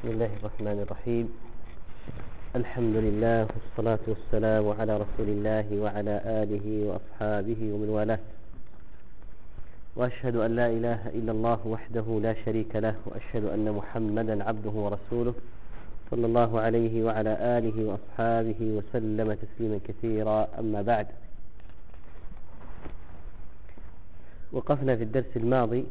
بسم الله الرحمن الرحيم. الحمد لله والصلاة والسلام على رسول الله وعلى آله وأصحابه ومن والاه، وأشهد أن لا إله إلا الله وحده لا شريك له، وأشهد أن محمدا عبده ورسوله صلى الله عليه وعلى آله وأصحابه وسلم تسليما كثيرا. أما بعد، وقفنا في الدرس الماضي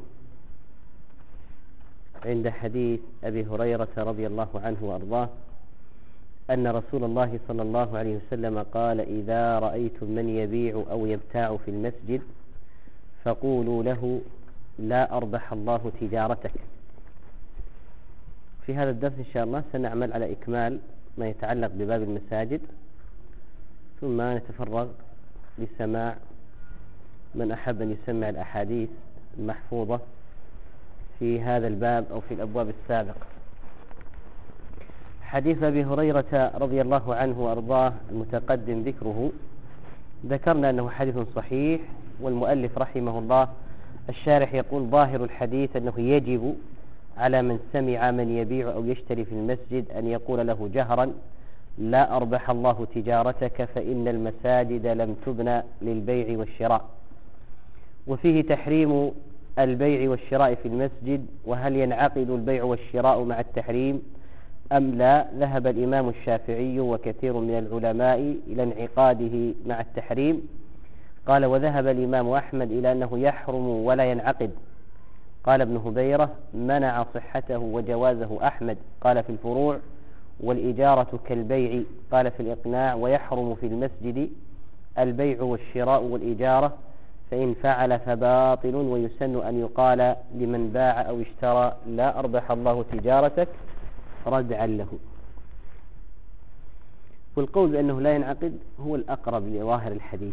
عند حديث أبي هريرة رضي الله عنه وأرضاه أن رسول الله صلى الله عليه وسلم قال: إذا رأيتم من يبيع أو يبتاع في المسجد فقولوا له: لا أربح الله تجارتك. في هذا الدرس إن شاء الله سنعمل على إكمال ما يتعلق بباب المساجد، ثم نتفرغ لسماع من أحب أن يسمع الأحاديث المحفوظة في هذا الباب أو في الأبواب السابقة. حديث أبي هريرة رضي الله عنه وأرضاه المتقدم ذكره، ذكرنا أنه حديث صحيح، والمؤلف رحمه الله الشارح يقول: ظاهر الحديث أنه يجب على من سمع من يبيع أو يشتري في المسجد أن يقول له جهرا: لا أربح الله تجارتك، فإن المساجد لم تبنى للبيع والشراء. وفيه تحريم البيع والشراء في المسجد، وهل ينعقد البيع والشراء مع التحريم أم لا؟ ذهب الإمام الشافعي وكثير من العلماء إلى انعقاده مع التحريم. قال: وذهب الإمام أحمد إلى أنه يحرم ولا ينعقد. قال ابن هبيرة: منع صحته وجوازه أحمد. قال في الفروع: والإجارة كالبيع. قال في الإقناع: ويحرم في المسجد البيع والشراء والإجارة، فإن فعل فباطل، ويسن أن يقال لمن باع أو اشترى: لا أربح الله تجارتك، ردعا له. والقول بأنه لا ينعقد هو الأقرب لظاهر الحديث،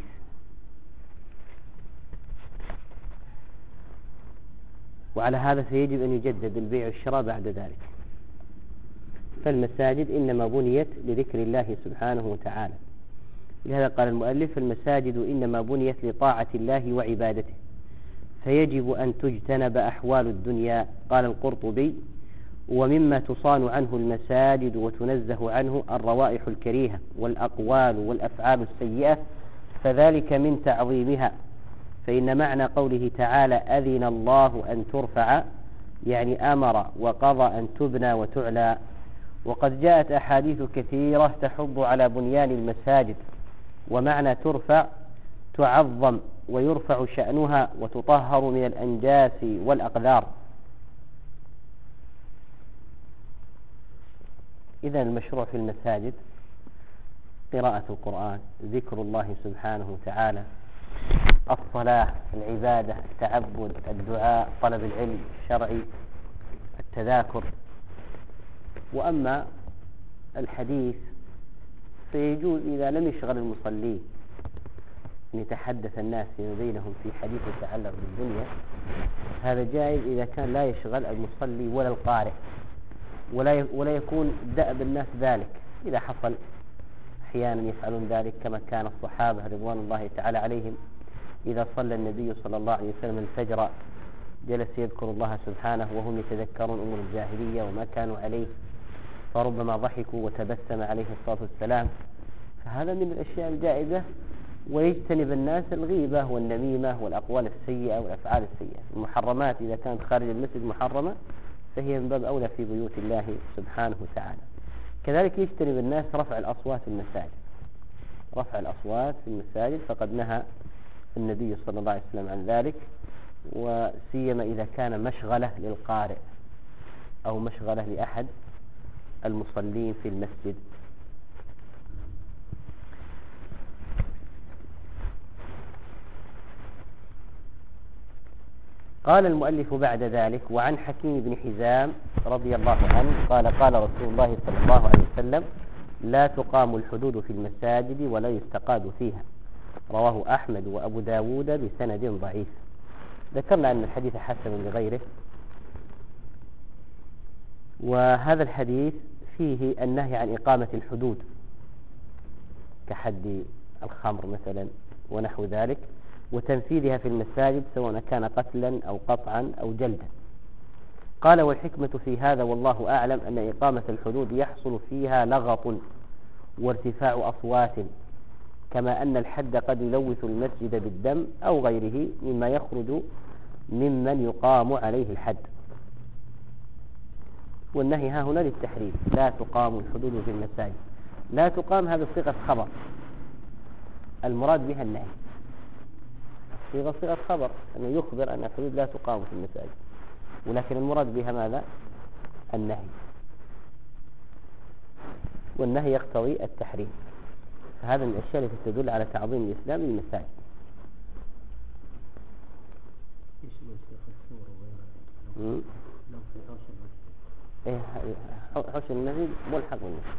وعلى هذا فيجب أن يجدد البيع والشراء بعد ذلك. فالمساجد إنما بنيت لذكر الله سبحانه وتعالى، لهذا قال المؤلف: المساجد إنما بنيت لطاعة الله وعبادته، فيجب أن تجتنب أحوال الدنيا. قال القرطبي: ومما تصان عنه المساجد وتنزه عنه الروائح الكريهة والأقوال والأفعال السيئة، فذلك من تعظيمها. فإن معنى قوله تعالى: أذن الله أن ترفع، يعني أمر وقضى أن تبنى وتعلى. وقد جاءت أحاديث كثيرة تحض على بنيان المساجد، ومعنى ترفع تعظم ويرفع شأنها وتطهر من الأنجاس والأقذار. إذن المشروع في المساجد قراءة القرآن، ذكر الله سبحانه وتعالى، الصلاة، العبادة، التعبد، الدعاء، طلب العلم الشرعي، التذاكر. وأما الحديث فيجوز إذا لم يشغل المصلين أن يتحدث الناس فيما بينهم في حديث يتعلق بالدنيا، هذا جائز إذا كان لا يشغل المصلي ولا القارئ، ولا يكون دأب الناس ذلك. إذا حصل أحيانا يفعلون ذلك، كما كان الصحابة رضوان الله تعالى عليهم إذا صلى النبي صلى الله عليه وسلم الفجر جلس يذكر الله سبحانه وهم يتذكرون أمور الجاهلية وما كانوا عليه، فربما ضحكوا وتبسم عليه الصلاة والسلام. فهذا من الأشياء الجائزة، ويجتنب الناس الغيبة والنميمة والأقوال السيئة والأفعال السيئة. المحرمات إذا كانت خارج المسجد محرمة فهي من باب أولى في بيوت الله سبحانه وتعالى. كذلك يجتنب الناس رفع الأصوات في المساجد، رفع الأصوات في المساجد فقد نهى النبي صلى الله عليه وسلم عن ذلك، وسيما إذا كان مشغلة للقارئ أو مشغلة لأحد المصلين في المسجد. قال المؤلف بعد ذلك: وعن حكيم بن حزام رضي الله عنه قال: قال رسول الله صلى الله عليه وسلم: لا تقام الحدود في المساجد ولا يستقاد فيها. رواه أحمد وأبو داود بسند ضعيف. ذكرنا أن الحديث حسن لغيره، وهذا الحديث فيه النهي عن إقامة الحدود كحد الخمر مثلا ونحو ذلك، وتنفيذها في المساجد سواء كان قتلا أو قطعا أو جلدا. قال: والحكمة في هذا والله أعلم أن إقامة الحدود يحصل فيها لغط وارتفاع أصوات، كما أن الحد قد يلوث المسجد بالدم أو غيره مما يخرج ممن يقام عليه الحد. والنهي ها هنا للتحريم، لا تقام الحدود في المساجد. لا تقام هذا صيغة خبر، المراد بها النهي. صيغة خبر أنه يخبر أن الحدود لا تقام في المساجد، ولكن المراد بها ماذا؟ النهي، والنهي يقتضي التحريم. فهذا من الأشياء التي تدل على تعظيم الإسلام للمساجد. حوش المسجد ملحق بالمسجد،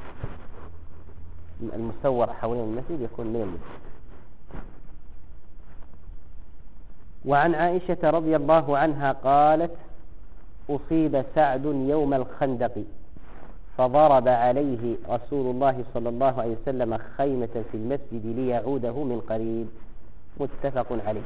المسور حوالين المسجد يكون من المسجد. وعن عائشة رضي الله عنها قالت: أصيب سعد يوم الخندق فضرب عليه رسول الله صلى الله عليه وسلم خيمة في المسجد ليعوده من قريب. متفق عليه.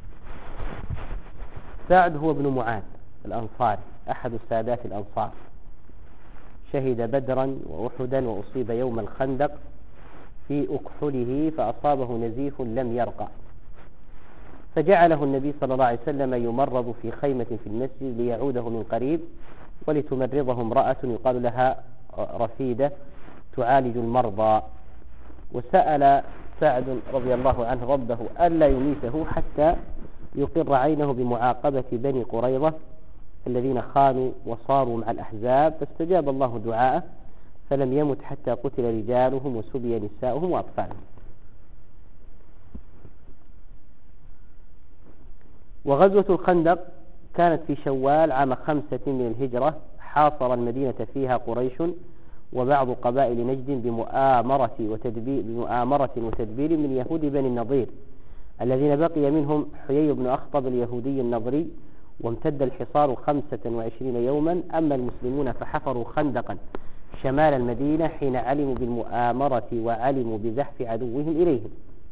سعد هو ابن معاذ الأنصاري، أحد السادات الأنصار، شهد بدرا وأحدا، وأصيب يوم الخندق في أكحله فأصابه نزيف لم يرقى، فجعله النبي صلى الله عليه وسلم يمرض في خيمة في المسجد ليعوده من قريب، ولتمرضه امرأة يقال لها رفيدة تعالج المرضى. وسأل سعد رضي الله عنه ربه ألا يميته حتى يقر عينه بمعاقبة بني قريظة الذين خانوا وصاروا مع الأحزاب، فاستجاب الله دعاءه فلم يمت حتى قتل رجالهم وسبي نساؤهم وأطفالهم. وغزوة الخندق كانت في شوال عام 5 من الهجرة، حاصر المدينة فيها قريش وبعض قبائل نجد بمؤامرة وتدبير من يهود بني النضير الذين بقي منهم حيي بن أخطب اليهودي النضري، وامتد الحصار 25 يوما. أما المسلمون فحفروا خندقا شمال المدينة حين علموا بالمؤامرة وعلموا بزحف عدوهم إليهم.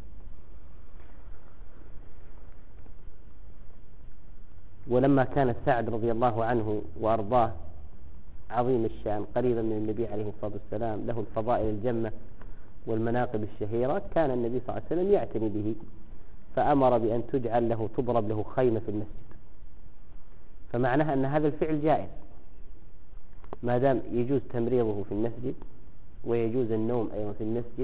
ولما كان سعد رضي الله عنه وأرضاه عظيم الشأن قريبا من النبي عليه الصلاة والسلام، له الفضائل الجمة والمناقب الشهيرة، كان النبي صلى الله عليه وسلم يعتني به، فأمر بأن تضرب له خيمة في المسجد. فمعناها أن هذا الفعل جائز ما دام يجوز تمريضه في المسجد ويجوز النوم أيضا في المسجد،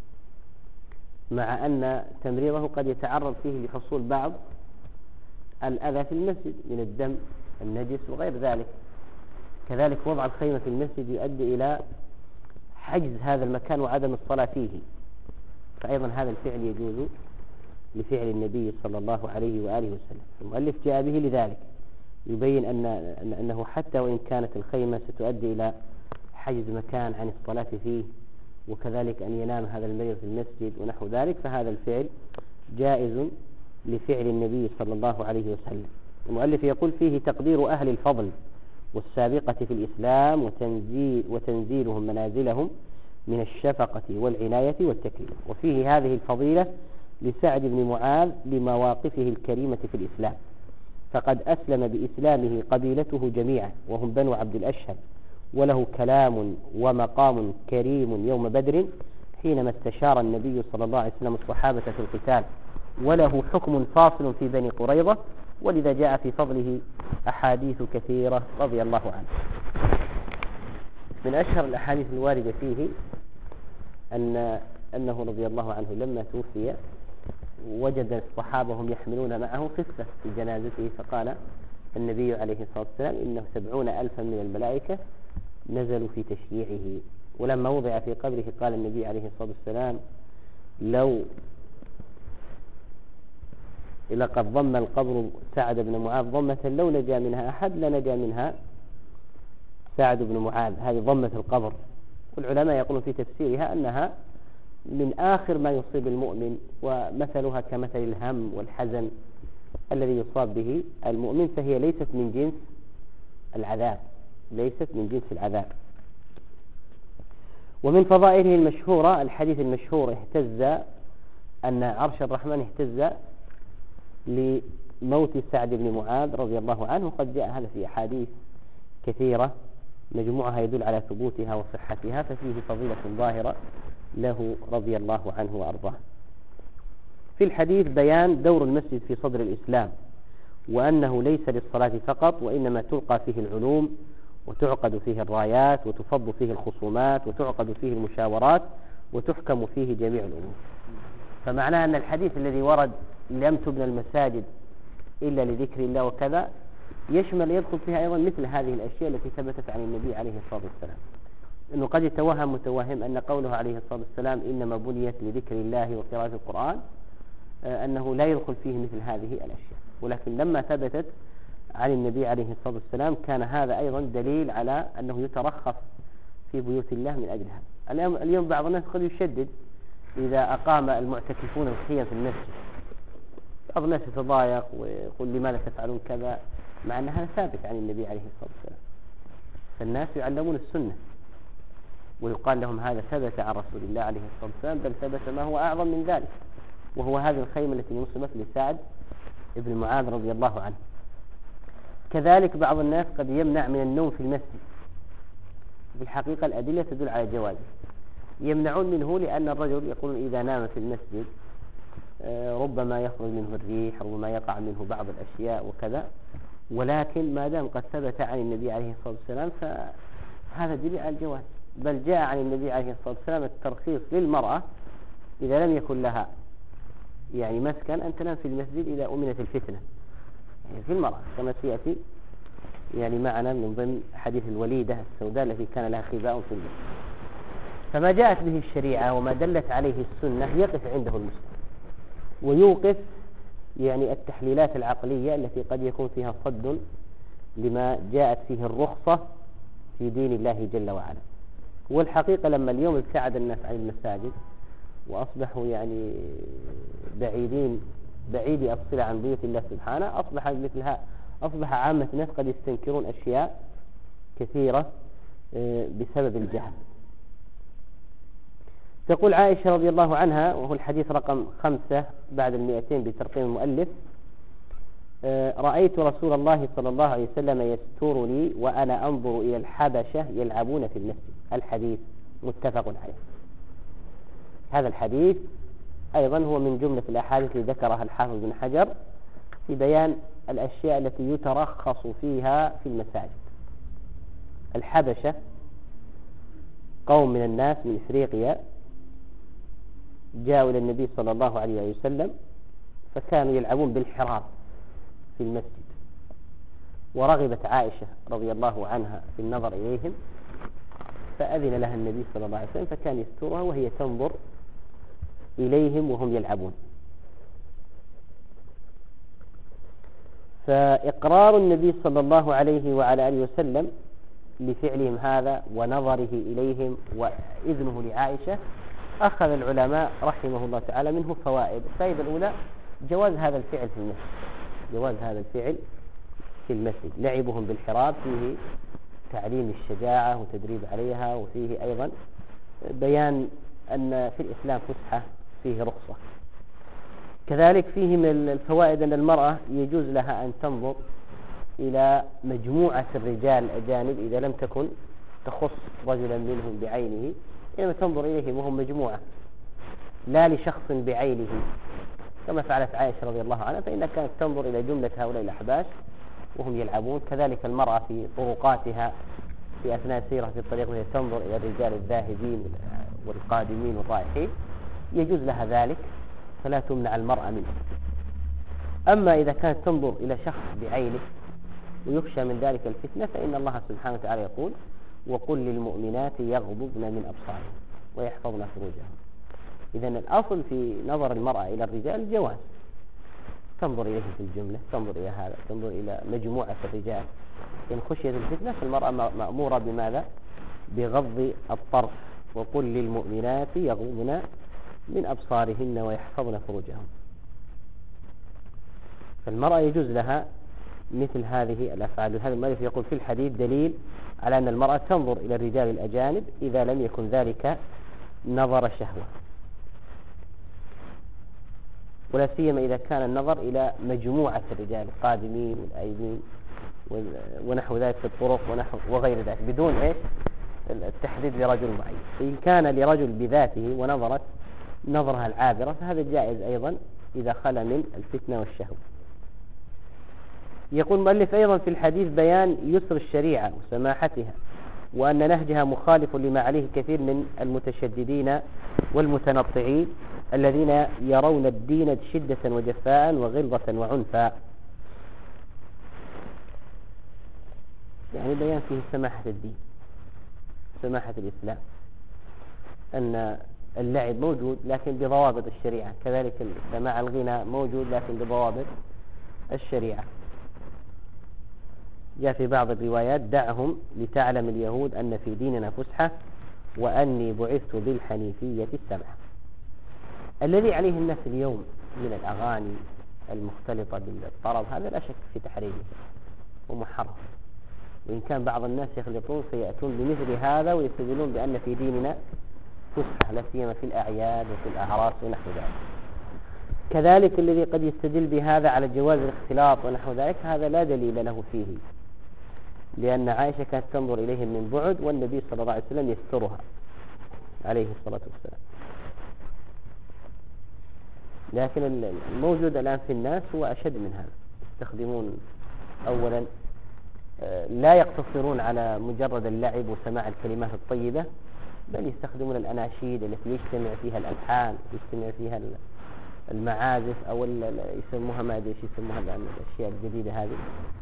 مع أن تمريضه قد يتعرض فيه لحصول بعض الأذى في المسجد من الدم النجس وغير ذلك. كذلك وضع الخيمة في المسجد يؤدي إلى حجز هذا المكان وعدم الصلاة فيه، فأيضا هذا الفعل يجوز لفعل النبي صلى الله عليه وآله وسلم. المؤلف جاء به لذلك يبين أنه حتى وإن كانت الخيمة ستؤدي إلى حجز مكان عن الصلاة فيه، وكذلك أن ينام هذا المريض في المسجد ونحو ذلك، فهذا الفعل جائز لفعل النبي صلى الله عليه وسلم. المؤلف يقول فيه تقدير أهل الفضل والسابقة في الإسلام وتنزيلهم منازلهم من الشفقة والعناية والتكريم. وفيه هذه الفضيلة لسعد بن معاذ لمواقفه الكريمة في الإسلام، فقد أسلم بإسلامه قبيلته جميعا وهم بنو عبد الأشهل، وله كلام ومقام كريم يوم بدر حينما استشار النبي صلى الله عليه وسلم الصحابة في القتال، وله حكم فاصل في بني قريظة، ولذا جاء في فضله أحاديث كثيرة رضي الله عنه. من أشهر الأحاديث الواردة فيه أنه رضي الله عنه لما توفي وجد الصحابة هم يحملون معه خفة في جنازته، فقال النبي عليه الصلاة والسلام إنه 70,000 من الملائكة نزلوا في تشييعه. ولما وضع في قبره قال النبي عليه الصلاة والسلام لقد ضم القبر سعد بن معاذ ضمة لو نجا منها أحد لنجا منها سعد بن معاذ. هذه ضمة القبر، والعلماء يقولون في تفسيرها أنها من آخر ما يصيب المؤمن، ومثلها كمثل الهم والحزن الذي يصاب به المؤمن، فهي ليست من جنس العذاب. ومن فضائله المشهورة الحديث المشهور أن عرش الرحمن اهتز لموت سعد بن معاذ رضي الله عنه. قد جاء هذا في أحاديث كثيرة مجموعها يدل على ثبوتها وصحتها، ففيه فضيلة ظاهرة له رضي الله عنه وأرضاه. في الحديث بيان دور المسجد في صدر الإسلام، وأنه ليس للصلاة فقط، وإنما تلقى فيه العلوم، وتعقد فيه الرايات، وتفض فيه الخصومات، وتعقد فيه المشاورات، وتحكم فيه جميع الأمور. فمعناه أن الحديث الذي ورد لم تبنى المساجد إلا لذكر الله وكذا يدخل فيها أيضا مثل هذه الأشياء التي ثبتت عن النبي عليه الصلاة والسلام، أنه قد يتوهم متوهم أن قوله عليه الصلاة والسلام إنما بنيت لذكر الله وقراءة القرآن أنه لا يدخل فيه مثل هذه الأشياء، ولكن لما ثبتت عن النبي عليه الصلاة والسلام كان هذا أيضا دليل على أنه يترخص في بيوت الله من أجلها. اليوم بعض الناس قد يشدد إذا أقام المعتكفون الخيام في المسجد، بعض الناس يتضايق ويقول لماذا تفعلون كذا، مع أن هذا ثابت عن النبي عليه الصلاة والسلام. فالناس يعلمون السنة ويقال لهم هذا ثبت عن رسول الله عليه الصلاة والسلام، بل ثبت ما هو أعظم من ذلك، وهو هذه الخيمة التي نصبت لسعد ابن معاذ رضي الله عنه. كذلك بعض الناس قد يمنع من النوم في المسجد، في الحقيقة الأدلة تدل على جوازه. يمنعون منه لأن الرجل يقول إذا نام في المسجد ربما يخرج منه الريح، ربما يقع منه بعض الأشياء وكذا، ولكن ما دام قد ثبت عن النبي عليه الصلاة والسلام فهذا دليل على الجواز. بل جاء عن النبي عليه الصلاة والسلام الترخيص للمرأة إذا لم يكن لها يعني مسكن أن تنام في المسجد إذا أمنت الفتنة، يعني في المرأة، كما سيأتي يعني معنا من ضمن حديث الوليدة السوداء التي كان لها خباء في المسجد. فما جاءت به الشريعة وما دلت عليه السنة يقف عنده المسلم، ويوقف يعني التحليلات العقلية التي قد يكون فيها صد لما جاءت فيه الرخصة في دين الله جل وعلا. والحقيقة لما اليوم ابتعد الناس عن المساجد وأصبحوا يعني بعيدي الصلة عن بيوت الله سبحانه، أصبح عامة الناس قد يستنكرون أشياء كثيرة بسبب الجهل. تقول عائشة رضي الله عنها، وهو الحديث رقم 5 بعد 200 بترقيم المؤلف: رأيت رسول الله صلى الله عليه وسلم يسترني وأنا أنظر إلى الحبشة يلعبون في المسجد. الحديث متفق عليه. هذا الحديث أيضا هو من جملة الأحاديث التي ذكرها الحافظ بن حجر في بيان الأشياء التي يترخص فيها في المساجد. الحبشة قوم من الناس من إفريقيا جاءوا إلى النبي صلى الله عليه وسلم، فكانوا يلعبون بالحراب في المسجد، ورغبت عائشة رضي الله عنها في النظر إليهم، فأذن لها النبي صلى الله عليه وسلم، فكان يسترها وهي تنظر إليهم وهم يلعبون. فإقرار النبي صلى الله عليه وعلى آله وسلم لفعلهم هذا ونظره إليهم وإذنه لعائشة أخذ العلماء رحمه الله تعالى منه فوائد. الفائدة الأولى جواز هذا الفعل في المسجد، جواز هذا الفعل في المسجد. لعبهم بالحراب فيه تعليم الشجاعة وتدريب عليها، وفيه أيضا بيان أن في الإسلام فسحة فيه رخصة. كذلك فيه من الفوائد أن المرأة يجوز لها أن تنظر إلى مجموعة الرجال الأجانب إذا لم تكن تخص رجلا منهم بعينه، إنما تنظر إليهم وهم مجموعة لا لشخص بعينه، كما فعلت عائشة رضي الله عنها، فإنها كانت تنظر إلى جملة هؤلاء الأحباش وهم يلعبون. كذلك المرأة في طرقاتها في أثناء سيرها في الطريق وهي تنظر إلى الرجال الذاهبين والقادمين والرائحين، يجوز لها ذلك، فلا تمنع المرأة منه. أما إذا كانت تنظر إلى شخص بعينه ويخشى من ذلك الفتنة، فإن الله سبحانه وتعالى يقول: وقل للمؤمنات يغضضن من أبصارهن ويحفظن فروجهن. إذن الأصل في نظر المرأة إلى الرجال الجواز، تنظر إليه في الجملة، تنظر إلى هذا، تنظر إلى مجموعة الرجال. إن خشيت الفتنة فالمرأة مأمورة بماذا؟ بغض الطرف. وقل للمؤمنات يغضضن من أبصارهن ويحفظن فروجهن. فالمرأة يجوز لها مثل هذه الأفعال. هذا المؤلف يقول في الحديث دليل على أن المرأة تنظر إلى الرجال الأجانب إذا لم يكن ذلك نظر شهوة، ولا سيما إذا كان النظر إلى مجموعة الرجال القادمين والآيبين ونحو ذلك في الطرق وغير ذلك، بدون إيش التحديد لرجل معين. فإن كان لرجل بذاته ونظرت نظرها العابرة فهذا جائز أيضا إذا خلا من الفتنة والشهوة. يقول المؤلف أيضا في الحديث بيان يسر الشريعة وسماحتها، وأن نهجها مخالف لما عليه كثير من المتشددين والمتنطعين الذين يرون الدين شدة وجفاء وغلظة وعنفا. يعني بيان فيه سماحة الدين، سماحة الإسلام، أن اللعب موجود لكن بضوابط الشريعة، كذلك سماع الغنى موجود لكن بضوابط الشريعة. جاء في بعض الروايات دعهم لتعلم اليهود أن في ديننا فسحة وأني بعثت بالحنيفية السمحة. الذي عليه الناس اليوم من الأغاني المختلطة بالطرب هذا لا شك في تحريمه ومحرم، وإن كان بعض الناس يخلطون فيأتون بمثل هذا ويستدلون بأن في ديننا فسحة، لا سيما في الأعياد وفي الأعراس ونحو ذلك. كذلك الذي قد يستدل بهذا على جواز الاختلاط ونحو ذلك هذا لا دليل له فيه، لأن عائشة كانت تنظر إليهم من بعد والنبي صلى الله عليه وسلم يسترها عليه الصلاة والسلام. لكن الموجود الآن في الناس هو أشد من هذا، يستخدمون أولا لا يقتصرون على مجرد اللعب وسماع الكلمات الطيبة، بل يستخدمون الأناشيد التي يجتمع فيها الألحان، يجتمع فيها المعازف، أو يسموها ما أدري يسموها الآن الأشياء الجديدة هذه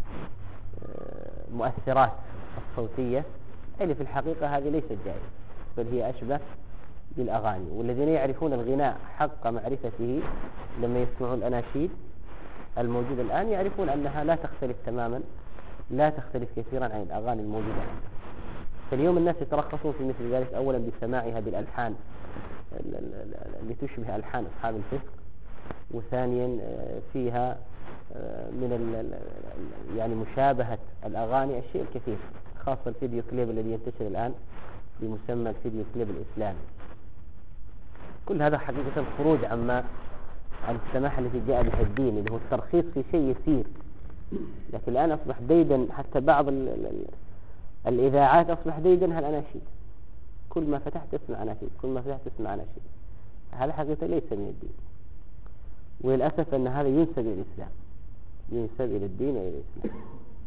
مؤثرات الصوتية، اللي في الحقيقة هذه ليست جائزة، بل هي أشبه بالأغاني. والذين يعرفون الغناء حق معرفته لما يسمعون الأناشيد الموجودة الآن يعرفون أنها لا تختلف تماما، لا تختلف كثيرا عن الأغاني الموجودة الآن. فاليوم الناس يترخصون في مثل ذلك، أولا بسماعها بالألحان اللي تشبه ألحان أصحاب الفسق، وثانيا فيها من يعني مشابهة الأغاني الشيء الكثير، خاصة الفيديو كليب الذي ينتشر الآن بمسمى الفيديو كليب الإسلامي. كل هذا حقيقة خروج عن السماحة التي جاء بها الدين، اللي هو الترخيص في شيء يسير. لكن الآن أصبح ديدا، حتى بعض الإذاعات أصبح ديدا هالأناشيد، كل ما فتحت تسمع أناشيد، كل ما فتحت تسمع أناشيد. هذا حقيقة ليس من الدين، وللأسف أن هذا ينسب إلى الإسلام، ينسب إلى الدين وإلى الإسلام.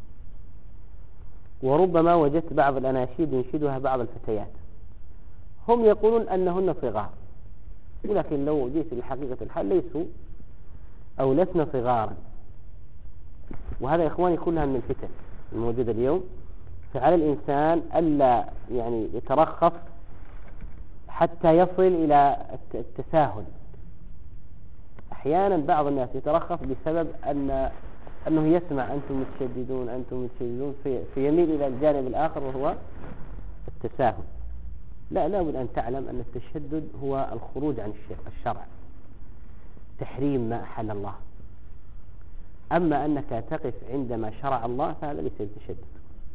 وربما وجدت بعض الأناشيد ينشدها بعض الفتيات، هم يقولون أنهن صغار، ولكن لو جئت لحقيقة الحال ليسوا أو لسنا صغارا. وهذا يا إخواني كلها من الفتن الموجودة اليوم. فعلى الإنسان ألا يعني يترخص حتى يصل إلى التساهل. أحيانا بعض الناس يترخص بسبب أنه يسمع أنتم متشددون أنتم متشددون فيميل إلى الجانب الآخر وهو التساهل. لا بد أن تعلم أن التشدد هو الخروج عن الشرع، تحريم ما أحل الله. أما أنك تقف عندما شرع الله فهذا ليس التشدد.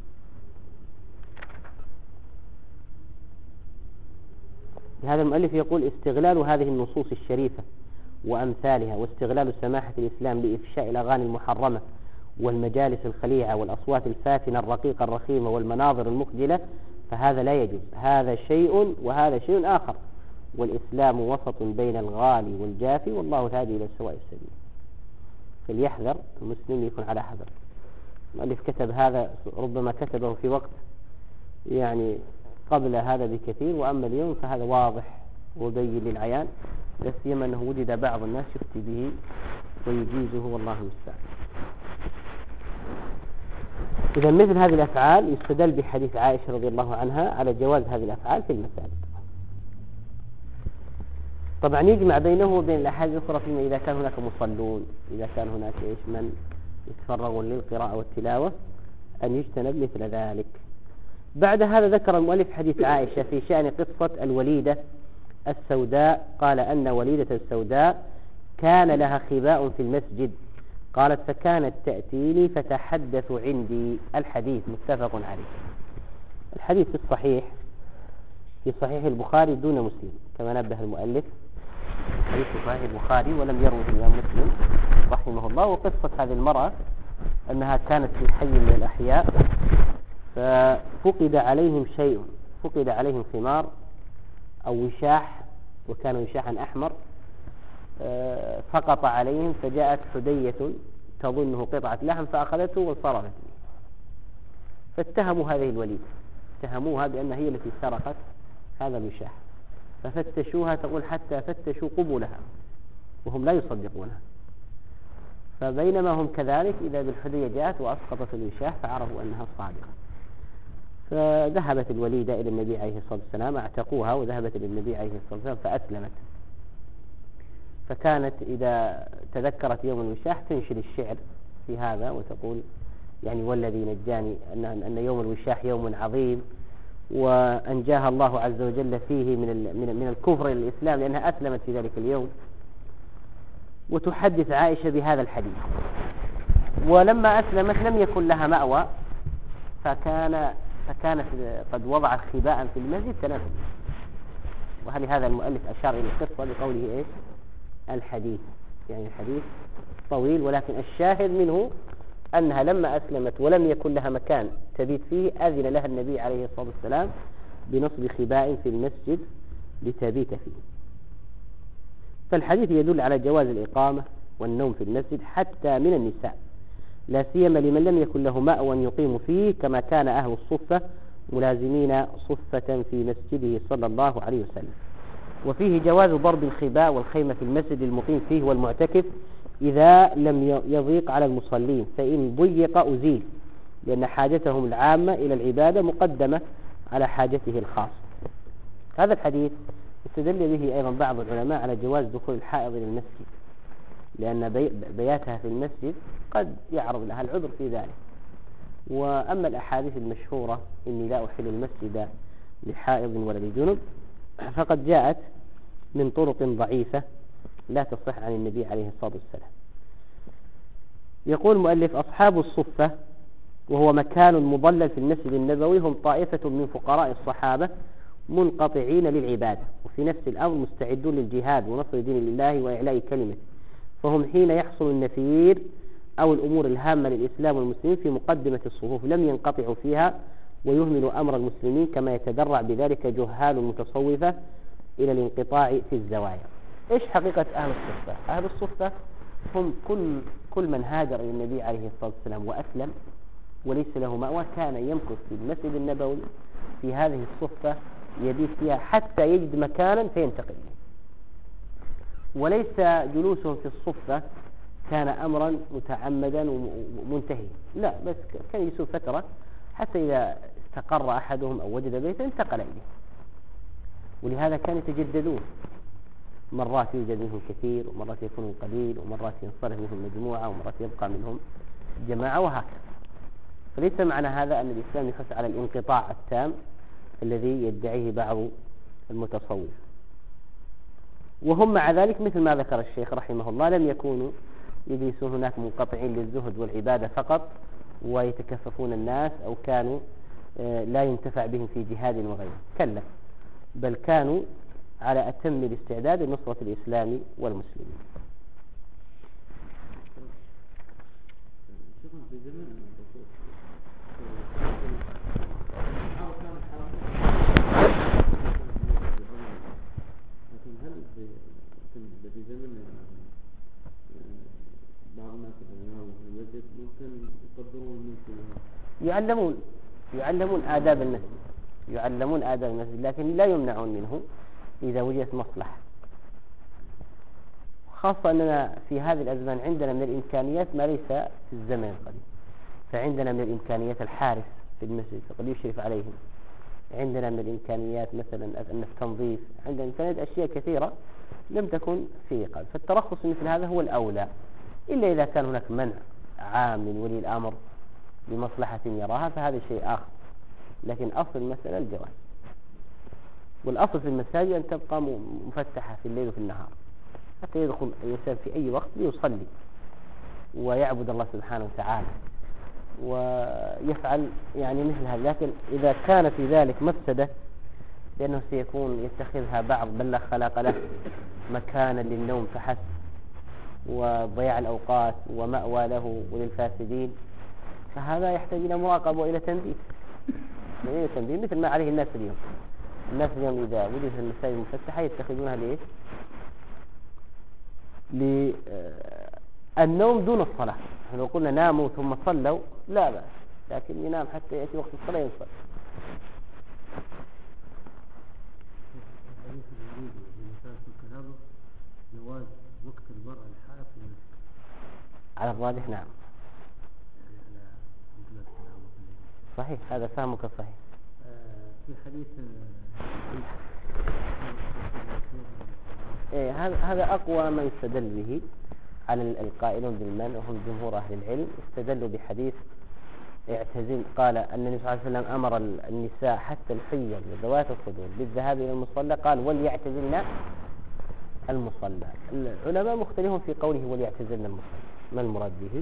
هذا المؤلف يقول استغلال هذه النصوص الشريفة وأمثالها، واستغلال سماحة الإسلام لإفشاء الأغاني المحرمة والمجالس الخليعة والأصوات الفاتنة الرقيقة الرخيمة والمناظر المخجلة، فهذا لا يجوز. هذا شيء وهذا شيء آخر، والإسلام وسط بين الغالي والجافي، والله الهادي إلى سواء السبيل. فليحذر المسلم يكون على حذر. المؤلف كتب هذا ربما كتبه في وقت يعني قبل هذا بكثير، وأما اليوم فهذا واضح وبين للعيان، لا سيما أنه وجد بعض الناس يفتي به ويجيزه والله المستعان. إذا مثل هذه الأفعال يستدل بحديث عائشة رضي الله عنها على جواز هذه الأفعال في المساجد. طبعا يجمع بينه وبين الأحاديث الأخرى فيما إذا كان هناك مصلون، إذا كان هناك من يتفرغون للقراءة والتلاوة أن يجتنب مثل ذلك. بعد هذا ذكر المؤلف حديث عائشة في شأن قصة الوليدة السوداء. قال أن وليدة السوداء كان لها خباء في المسجد، قالت فكانت تأتيني فتحدث عندي. الحديث متفق عليه. الحديث الصحيح في صحيح البخاري دون مسلم كما نبه المؤلف، حديث صحيح البخاري ولم يروه الإمام مسلم رحمه الله. وقصة هذه المرأة أنها كانت في حي من الأحياء، ففقد عليهم شيء، فقد عليهم ثمار أو وشاح، وكان وشاحا أحمر، سقط عليهم، فجاءت حدية تظنه قطعة لحم فأخذته وانصرفت به، فاتهموا هذه الوليدة، اتهموها بأن هي التي سرقت هذا الوشاح، ففتشوها، تقول حتى فتشوا قبولها وهم لا يصدقونها. فبينما هم كذلك إذا بالحدية جاءت وأسقطت الوشاح فعرفوا أنها صادقة، فذهبت الوليدة إلى النبي عليه الصلاة والسلام، اعتقوها وذهبت إلى النبي عليه الصلاة والسلام فأسلمت. فكانت إذا تذكرت يوم الوشاح تنشد الشعر في هذا وتقول يعني والذي نجاني، أن يوم الوشاح يوم عظيم وأنجاها الله عز وجل فيه من الكفر إلى الإسلام لأنها أسلمت في ذلك اليوم، وتحدث عائشة بهذا الحديث. ولما أسلمت لم يكن لها مأوى، فكانت قد وضعت خباء في المسجد تنام، وهذا المؤلف أشار إلى القصة بقوله إيش الحديث، يعني الحديث طويل، ولكن الشاهد منه أنها لما أسلمت ولم يكن لها مكان تبيت فيه أذن لها النبي عليه الصلاة والسلام بنصب خباء في المسجد لتبيت فيه. فالحديث يدل على جواز الإقامة والنوم في المسجد حتى من النساء، لا سيما لمن لم يكن له مأوى يقيم فيه، كما كان أهل الصفة ملازمين صفة في مسجده صلى الله عليه وسلم. وفيه جواز ضرب الخباء والخيمة في المسجد المقيم فيه والمعتكف إذا لم يضيق على المصلين، فإن ضيق أزيل، لأن حاجتهم العامة إلى العبادة مقدمة على حاجته الخاصة. هذا الحديث استدل به أيضا بعض العلماء على جواز دخول الحائض إلى المسجد، لأن بياتها في المسجد قد يعرض لها العذر في ذلك. وأما الأحاديث المشهورة إني لا أحل المسجد لحائض ولا لجنب فقد جاءت من طرق ضعيفة لا تصح عن النبي عليه الصلاة والسلام. يقول المؤلف أصحاب الصفة وهو مكان مضلل في المسجد النبوي هم طائفة من فقراء الصحابة منقطعين للعبادة، وفي نفس الأمر مستعدون للجهاد ونصر دين الله وإعلاء كلمة، فهم حين يحصل النفير أو الأمور الهامة للإسلام والمسلمين في مقدمة الصفوف لم ينقطعوا فيها ويهملوا أمر المسلمين، كما يتدرع بذلك جهال المتصوفة إلى الانقطاع في الزوايا. إيش حقيقة أهل الصفة؟ أهل الصفة هم كل من هاجر إلى النبي عليه الصلاة والسلام وأسلم وليس له مأوى كان يمكث في المسجد النبوي في هذه الصفة يبيت فيها حتى يجد مكانا فينتقل إليه، وليس جلوسهم في الصفة كان أمرا متعمدا ومنتهي، لا، بس كان يجلسوا فترة حتى إذا استقر أحدهم أو وجد بيتا انتقل إليه. ولهذا كانوا يتجددون، مرات يوجد منهم كثير ومرات يكون قليل ومرات ينصرف منهم مجموعة ومرات يبقى منهم جماعة وهكذا. فليس معنى هذا أن الإسلام يحث على الانقطاع التام الذي يدعيه بعض المتصوف. وهم مع ذلك مثل ما ذكر الشيخ رحمه الله لم يكونوا يجلسون هناك منقطعين للزهد والعبادة فقط ويتكففون الناس أو كانوا لا ينتفع بهم في جهاد وغيره، كلا، بل كانوا على أتم الاستعداد لنصرة الإسلام والمسلمين. في زمن بعض الناس في المسجد ممكن يقدرون الملك يعلمون آداب المسجد، يعلمون آداب المسجد، لكن لا يمنعون منه إذا وجدت مصلحة، خاصة أننا في هذه الأزمان عندنا من الإمكانيات ما ليس في الزمن القديم. فعندنا من الإمكانيات الحارس في المسجد فقد يشرف عليهم، عندنا من الإمكانيات مثلا التنظيف، عندنا إمكانيات أشياء كثيرة لم تكن في قبل. فالترخص مثل هذا هو الأولى، إلا إذا كان هناك منع عام من ولي الأمر بمصلحة يراها فهذا شيء آخر، لكن أصل المسألة الجواز. والأصل في المساجد أن تبقى مفتحة في الليل وفي النهار حتى يدخل الإنسان في أي وقت ليصلي ويعبد الله سبحانه وتعالى ويفعل يعني مثل هذا. لكن إذا كان في ذلك مفسدة لأنه سيكون يتخذها بعض بل لا خلاق له مكانا للنوم فحسب، وضياع الأوقات ومأوى له وللفاسدين، فهذا يحتاج إلى مراقبة وإلى تنبيه. مثل ما عليه الناس اليوم. الناس اليوم إذا وجدت المساجد المفتحة يتخذونها لإيش؟ للنوم دون الصلاة. لو قلنا ناموا ثم صلوا لا بأس، لكن ينام حتى يأتي وقت الصلاة يصلي. جواز وقت المرأة الحائض في المسجد على الراجح نعم. صحيح، هذا فهمك صحيح. في حديث هذا أقوى ما يستدل به على القائلون بالمنع وهم جمهور أهل العلم. استدلوا بحديث اعتزل، قال أن النبي صلى الله عليه وسلم أمر النساء حتى الحيض وذوات الخدور بالذهاب إلى المصلى، قال وليعتزلن المصلى. العلماء مختلفون في قوله وليعتزلن المصلى، ما المراد به؟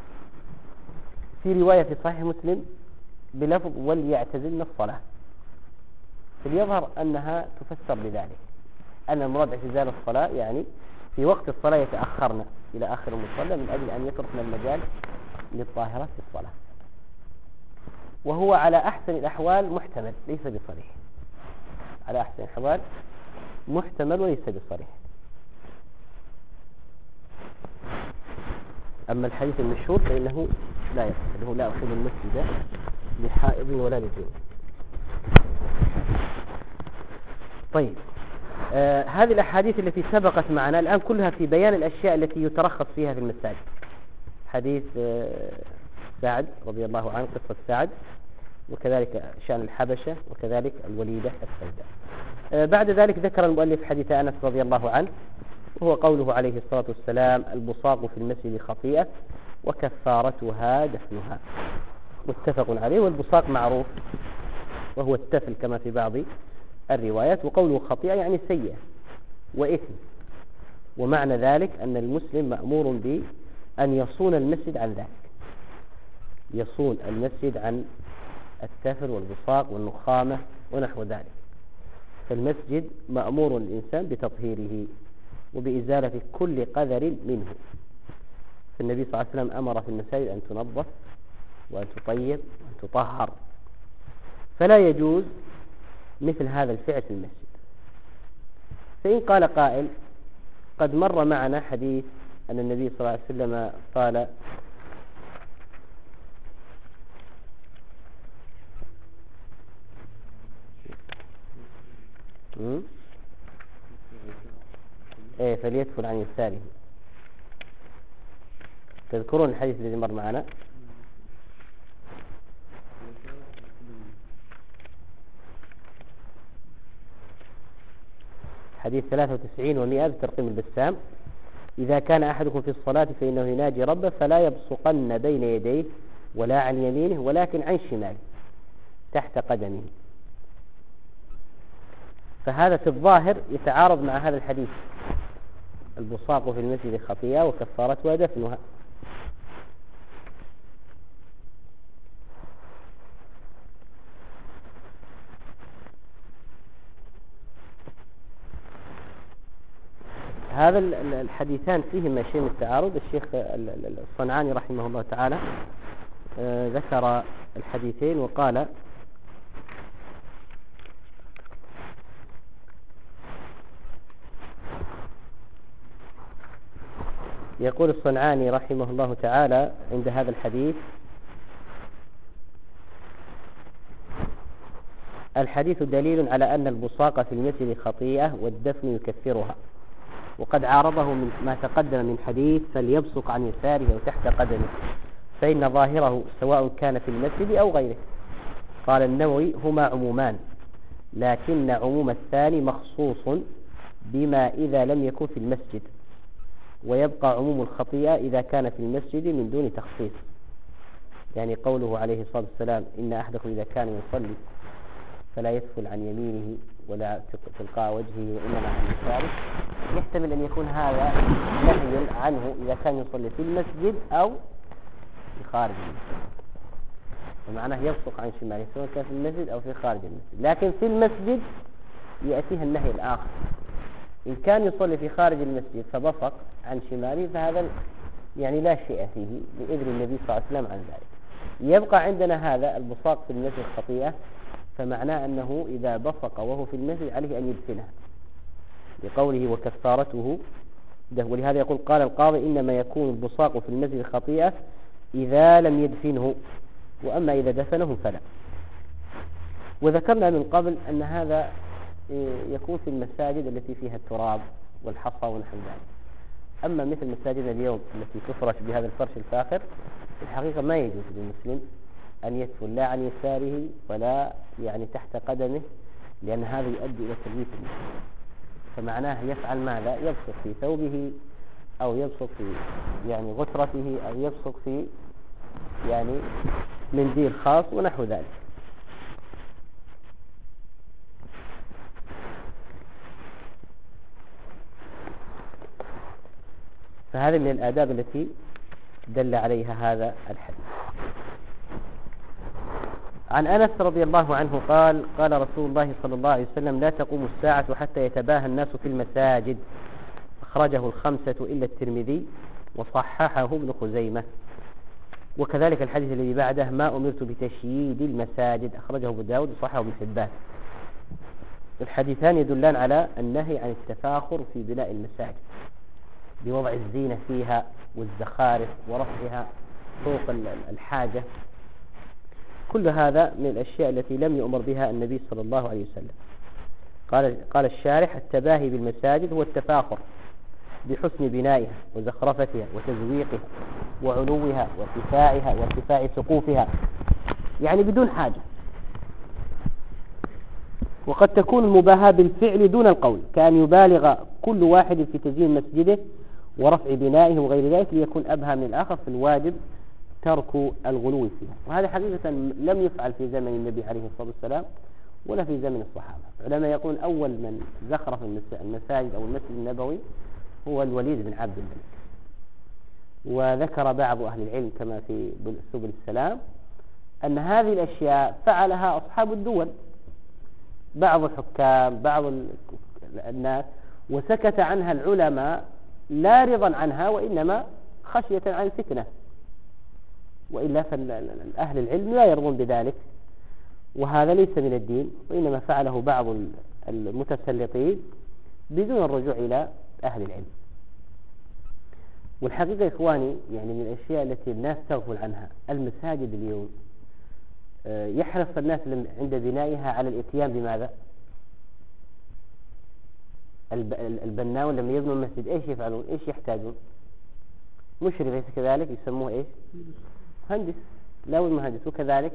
في رواية في صحيح مسلم بلفظ وليعتزلن الصلاة، فليظهر أنها تفسر بذلك أن المراد اعتزال الصلاة يعني في وقت الصلاة يتأخرن إلى آخر المصلى من أجل أن يتركن المجال للطاهرة في الصلاة، وهو على أحسن الأحوال محتمل ليس بصريح، على أحسن الأحوال محتمل وليس بصريح. أما الحديث المشهور فإنه لا يصح، أنه لا أخذ المسجد لحائض ولا لجنوب. طيب، هذه الأحاديث التي سبقت معنا الآن كلها في بيان الأشياء التي يترخص فيها في المساجد. حديث سعد رضي الله عنه، قصة سعد، وكذلك شأن الحبشة، وكذلك الوليدة السوداء. بعد ذلك ذكر المؤلف حديث أنس رضي الله عنه، وهو قوله عليه الصلاة والسلام البصاق في المسجد خطيئة وكفارتها دفنها، متفق عليه. والبصاق معروف وهو التفل كما في بعض الروايات، وقوله خطيئة يعني سيئة وإثم، ومعنى ذلك أن المسلم مأمور بأن يصون المسجد عن ذلك، يصون المسجد عن التفل والبصاق والنخامة ونحو ذلك. فالمسجد مأمور الإنسان بتطهيره وبإزالة كل قذر منه. فالنبي صلى الله عليه وسلم أمر في المساجد أن تنظف وأن تطيب وأن تطهر، فلا يجوز مثل هذا الفعل في المسجد. فإن قال قائل قد مر معنا حديث أن النبي صلى الله عليه وسلم قال فليدفل عن يساره. تذكرون الحديث الذي مر معنا؟ حديث 93 و100 بترقيم البسام: إذا كان أحدكم في الصلاة فإنه يناجي ربه فلا يبصقن بين يديه ولا عن يمينه ولكن عن شماله تحت قدمه. فهذا في الظاهر يتعارض مع هذا الحديث: البصاق في المسجد خطيئة وكفارتها دفنها. هذا الحديثان فيهما شيء من التعارض. الشيخ الصنعاني رحمه الله تعالى ذكر الحديثين وقال: يقول الصنعاني رحمه الله تعالى عند هذا الحديث: الحديث دليل على أن البصاق في المسجد خطيئة والدفن يكفرها، وقد عارضه من ما تقدم من حديث فليبصق عن يساره وتحت قدمه، فإن ظاهره سواء كان في المسجد أو غيره. قال النووي: هما عمومان، لكن عموم الثاني مخصوص بما إذا لم يكن في المسجد، ويبقى عموم الخطيئة إذا كان في المسجد من دون تخصيص. يعني قوله عليه الصلاة والسلام: إن أحدكم إذا كان يصلي فلا يدفل عن يمينه ولا تلقاء وجهه وإنما عن يساره، يحتمل أن يكون هذا نهي عنه إذا كان يصلي في المسجد أو في خارج المسجد، ومعناه يبصق عن شماله سواء كان في المسجد أو في خارج المسجد. لكن في المسجد يأتيها النهي الآخر إن كان يصلي في خارج المسجد فبصق عن شماله فهذا يعني لا شيء فيه بإذن النبي صلى الله عليه وسلم عن ذلك. يبقى عندنا هذا البصاق في المسجد خطيئة، فمعناه أنه إذا بصق وهو في المسجد عليه أن يدفنها لقوله وكفارته ده. ولهذا يقول قال القاضي إنما يكون البصاق في المسجد خطيئة إذا لم يدفنه، وأما إذا دفنه فلا. وذكرنا من قبل أن هذا يكون في المساجد التي فيها التراب والحصى ونحو ذلك. أما مثل مساجدنا اليوم التي تفرش بهذا الفرش الفاخر، في الحقيقة ما يجوز للمسلم أن يدفن لا عن يساره ولا يعني تحت قدمه، لأن هذا يؤدي إلى تلويث المسلم. فمعناه يفعل ماذا؟ يبصق في ثوبه أو يبصق في يعني غترته أو يبصق في يعني منديل خاص ونحو ذلك. فهذه من الآداب التي دل عليها هذا الحديث. عن أنس رضي الله عنه قال قال رسول الله صلى الله عليه وسلم لا تقوم الساعة حتى يتباهى الناس في المساجد، أخرجه الخمسة إلا الترمذي وصححه ابن خزيمة. وكذلك الحديث الذي بعده ما أمرت بتشييد المساجد، أخرجه أبو داود وصححه ابن حبان. الحديثان يدلان على النهي عن التفاخر في بناء المساجد بوضع الزينة فيها والزخارف ورفعها فوق الحاجة. كل هذا من الأشياء التي لم يؤمر بها النبي صلى الله عليه وسلم. قال الشارح التباهي بالمساجد هو التفاخر بحسن بنائها وزخرفتها وتزويقها وعلوها وارتفاعها وارتفاع سقوفها، يعني بدون حاجة. وقد تكون المباهاة بالفعل دون القول، كأن يبالغ كل واحد في تزيين مسجده ورفع بنائه وغير ذلك ليكون أبهى من الآخر، في الواجب ترك الغلو فيها. وهذا حقيقة لم يفعل في زمن النبي عليه الصلاة والسلام ولا في زمن الصحابة. علماء يقول أول من زخرف المساجد أو المسجد النبوي هو الوليد بن عبد الملك. وذكر بعض أهل العلم كما في سبل السلام أن هذه الأشياء فعلها أصحاب الدول، بعض الحكام بعض الناس، وسكت عنها العلماء لا رضا عنها وإنما خشية عن الفتنة، وإلا فأهل العلم لا يرضون بذلك، وهذا ليس من الدين، وإنما فعله بعض المتسلطين بدون الرجوع إلى أهل العلم. والحقيقة إخواني يعني من الأشياء التي الناس تغفل عنها المساجد اليوم، يحرص الناس عند بنائها على الاتيان بماذا؟ البناون لما يبنوا المسجد ايش يفعلون؟ ايش يحتاجون؟ مشرف ليس كذلك؟ يسموه ايش؟ مهندس. لا مهندس. وكذلك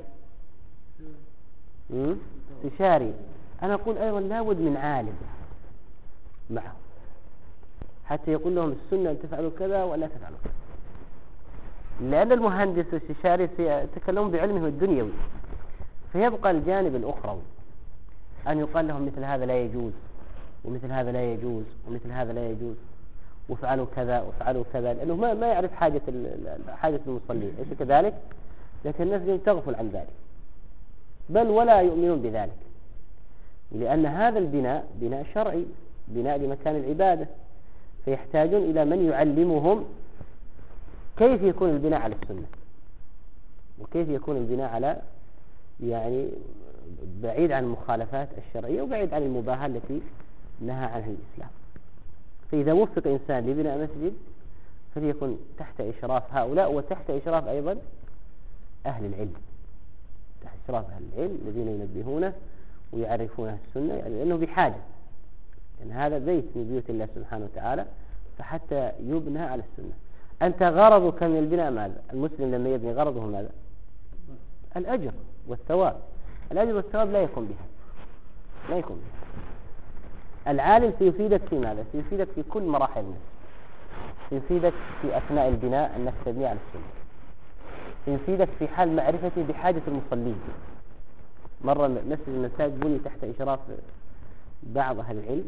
استشاري. انا اقول ايضا لابد من عالم معه حتى يقول لهم السنة ان تفعلوا كذا ولا تفعلوا كذا، لأن المهندس والاستشاري يتكلمون بعلمهم الدنيوي، فيبقى الجانب الأخروي أن يقال لهم مثل هذا لا يجوز ومثل هذا لا يجوز ومثل هذا لا يجوز وفعلوا كذا وفعلوا كذا، لأنه ما يعرف حاجة المصلين، ليس كذلك؟ لكن الناس اليوم تغفل عن ذلك، بل ولا يؤمنون بذلك، لأن هذا البناء بناء شرعي، بناء لمكان العبادة، فيحتاجون إلى من يعلمهم كيف يكون البناء على السنة، وكيف يكون البناء على يعني بعيد عن المخالفات الشرعية وبعيد عن المباهاة التي نهى عنها الإسلام. فإذا وفق إنسان لبناء مسجد فليكن تحت إشراف هؤلاء وتحت إشراف أيضا أهل العلم، تحت إشراف أهل العلم الذين ينبهونه ويعرفونه السنة، يعني لأنه بحاجة، لأن هذا بيت من بيوت الله سبحانه وتعالى، فحتى يبنى على السنة. أنت غرضك من البناء ماذا؟ المسلم لما يبني غرضه ماذا؟ الأجر والثواب. الأجر والثواب لا يكون بها، لا يكون بها. العالم سيفيدك في ماذا؟ سيفيدك في كل مراحل الناس، سيفيدك في أثناء البناء أنك تبني على السنة، سيفيدك في حال معرفته بحاجة المصلين. مرة مسجد المساجد بني تحت إشراف بعض أهل العلم،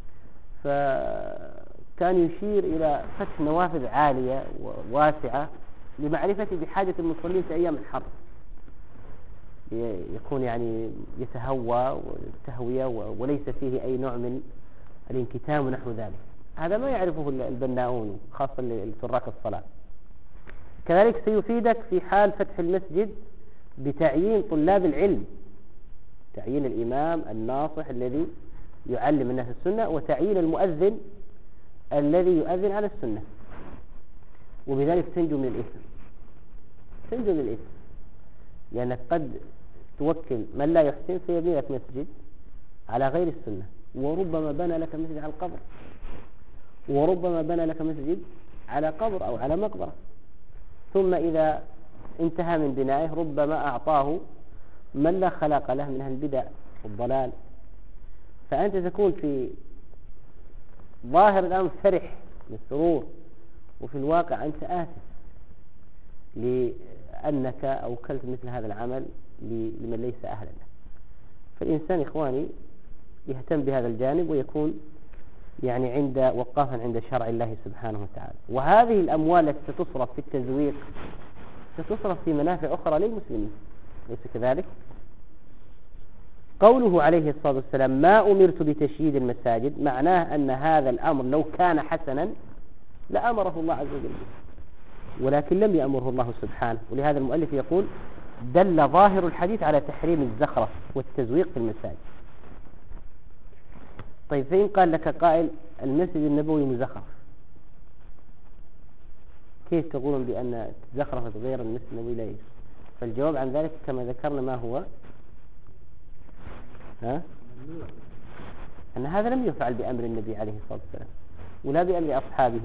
فكان يشير إلى فتح نوافذ عالية وواسعة لمعرفة بحاجة المصلين في أيام الحر، يكون يعني يتهوى والتهوية وليس فيه أي نوع من الانكتام ونحو ذلك. هذا ما يعرفه البناؤون خاصة لتراك الصلاة. كذلك سيفيدك في حال فتح المسجد بتعيين طلاب العلم، تعيين الإمام الناصح الذي يعلم الناس السنة، وتعيين المؤذن الذي يؤذن على السنة، وبذلك تنجو من الإثم. تنجو من الإثم، لأنك قد توكل من لا يحسن فيبني لك مسجد على غير السنة، وربما بنى لك مسجد على القبر، وربما بنى لك مسجد على قبر أو على مقبرة، ثم إذا انتهى من بنائه ربما أعطاه من لا خلاق له من أهل البدع والضلال، فأنت تكون في ظاهر الأمر فرح بالسرور، وفي الواقع أنت آسف لأنك أوكلت مثل هذا العمل لمن ليس أهلا له. فالإنسان إخواني يهتم بهذا الجانب ويكون يعني وقافا عند شرع الله سبحانه وتعالى. وهذه الأموال التي ستصرف في التزويق ستصرف في منافع أخرى للمسلمين، ليس كذلك؟ قوله عليه الصلاة والسلام ما أمرت بتشييد المساجد، معناه أن هذا الأمر لو كان حسنا لأمره الله عز وجل، ولكن لم يأمره الله سبحانه. ولهذا المؤلف يقول دل ظاهر الحديث على تحريم الزخرف والتزويق في المساجد. طيب فإن قال لك قائل المسجد النبوي مزخرف، كيف تقولون بأن زخرفة غير المسجد النبوي لا يجوز؟ فالجواب عن ذلك كما ذكرنا ما هو أن هذا لم يفعل بأمر النبي عليه الصلاة والسلام ولا بأمر أصحابه.